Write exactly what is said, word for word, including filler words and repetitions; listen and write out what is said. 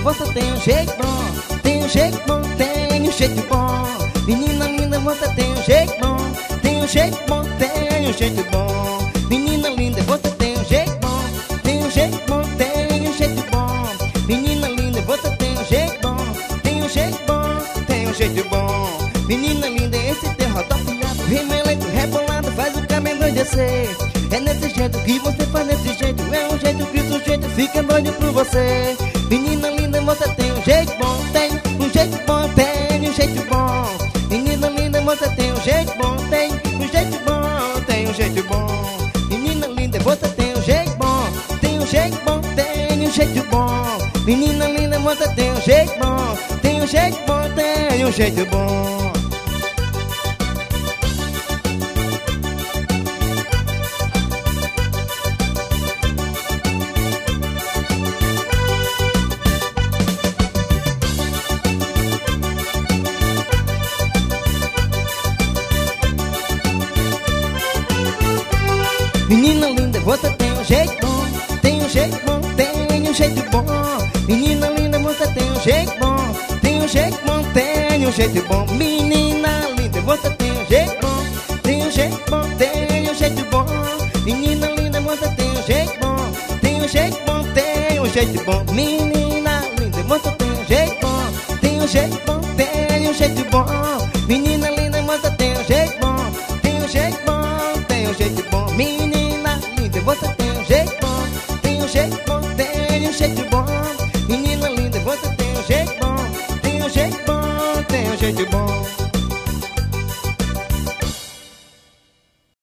você tem um jeito bom. Tem um jeito bom, tem um jeito bom. Menina linda, você tem um jeito bom. Tem um jeito bom, tem um jeito bom. Menina linda, você tem um jeito bom. Tem um jeito bom, tem um jeito bom. Menina linda, você tem um jeito bom. Tem um jeito bom, tem um jeito bom. Menina linda, esse teu rodopiado, rima eleito, rebolado, faz o cabelo descer. É nesse jeito que você faz, nesse jeito. É um jeito que o sujeito fica doido por você. Menina linda, você tem um jeito bom. Tem um jeito bom, tem um jeito bom. Menina linda, você tem um jeito bom. Tem um jeito bom, tem um jeito bom. Menina linda, você tem um jeito bom. Tem um jeito bom, tem um jeito bom. Menina linda, você tem um jeito bom. Tem um jeito bom, tem um jeito bom. Menina linda, você tem um jeito bom. Tem um jeito bom, tem um jeito bom. Menina linda, você tem um jeito bom. Tem um jeito bom, tem um jeito bom. Menina linda, você tem um jeito bom. Tem um jeito bom, tem um jeito bom. Menina linda, você tem um jeito bom. Tem um jeito bom, tem um jeito bom. Menina linda, você tem um jeito bom. Tem um jeito bom, tem um jeito bom. Menina linda, você tem um jeito bom. Tem um jeito bom, tem um jeito bom. Menina linda, você tem um jeito bom. Tem um jeito bom, tem um jeito bom. Menina linda, você tem um jeito bom. Tem um jeito bom, tem um jeito bom.